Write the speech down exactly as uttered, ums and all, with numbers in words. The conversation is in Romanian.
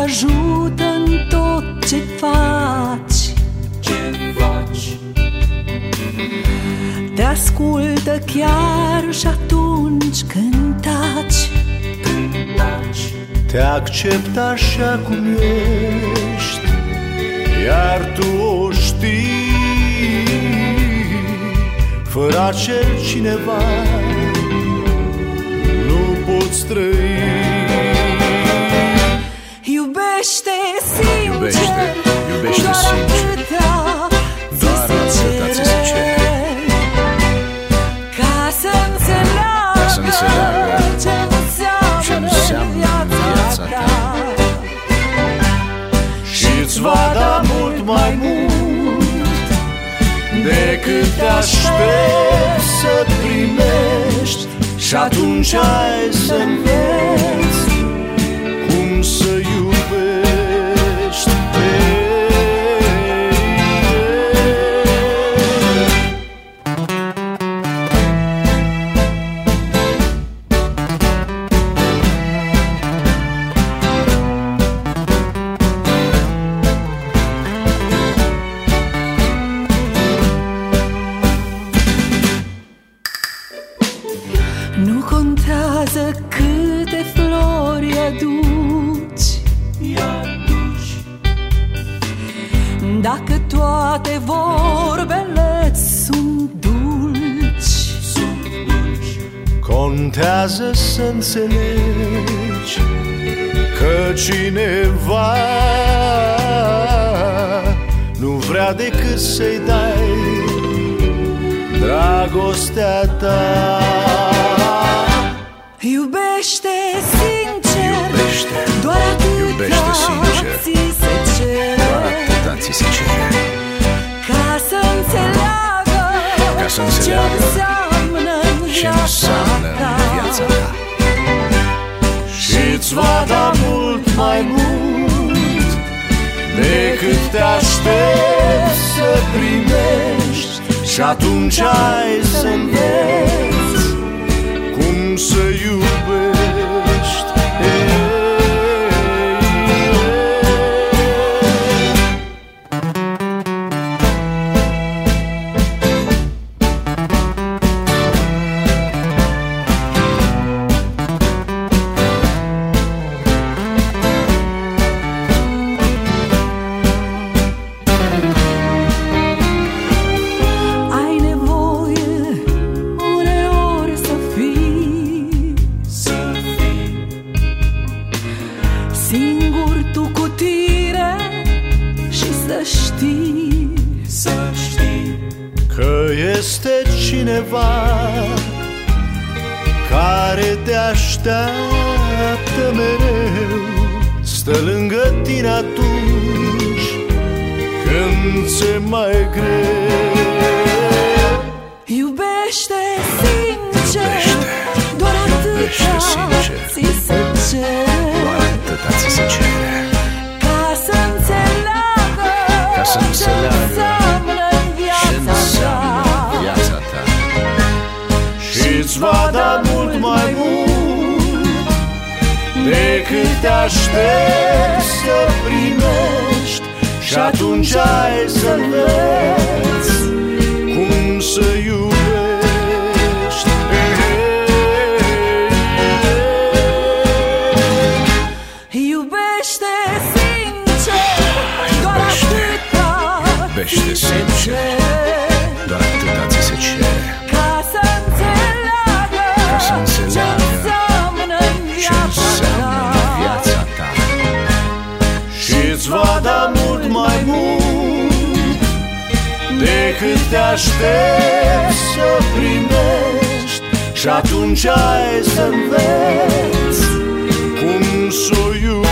ajută în tot ce faci. Ce faci? Te ascultă chiar și atunci când taci. Te acceptă așa cum ești, iar tu o știi. Fără acel cineva nu poți trăi. Iubește sincer, Iubește, iubește doar sincer. atâta Doar atâta ți se cere. Ca să înțeleagă, Ca să înțeleagă ce înseamnă, ce înseamnă viața ta. Și-ți va da mult mai mult decât te aștepți să primești. Și atunci ai să înveți cum să iubești. Nu contează câte flori aduci, dacă toate vorbele sunt dulci. Contează să înțelegi că cineva nu vrea decât să-i dai dragostea ta. Iubește sincer, Iubește, doar atâta iubește sincer. ți se cere. Doar atâta ți se cere. Ca să înțeleagă, Ca să înțeleagă ce înseamnă în ce viața înseamnă ta. în viața ta. Și-ți va da mult mai mult decât te aștepți să primești. Și atunci ai să înveți cum să iubești. Ai nevoie uneori să fii singur tu cu tine și să știi, Să știi că este cineva care te așteaptă mereu, stă lângă tine atunci când ți-e mai greu. Iubește sincer, Iubește, doar iubește atâta sincer. ți se cere. Doar atâta ți se cere. Ca să înțeleagă, Ca să înțeleagă ce înseamnă în ce viața înseamnă ta. viața ta. Și-ți va da mult mai mult decât te aștepți să primești. Și atunci ai să înveți cum să iubești. Iubește sincer, doar atâta Iubește ți se sincer. cere. Doar atâta ți se cere. Ca să înțeleagă, Ca să înțeleagă ce înseamnă în ce viața înseamnă în ta. viața ta. Și-ți va da mult mai mult decât te aștepți să primești. Și atunci ai să înveți cum să o iubești.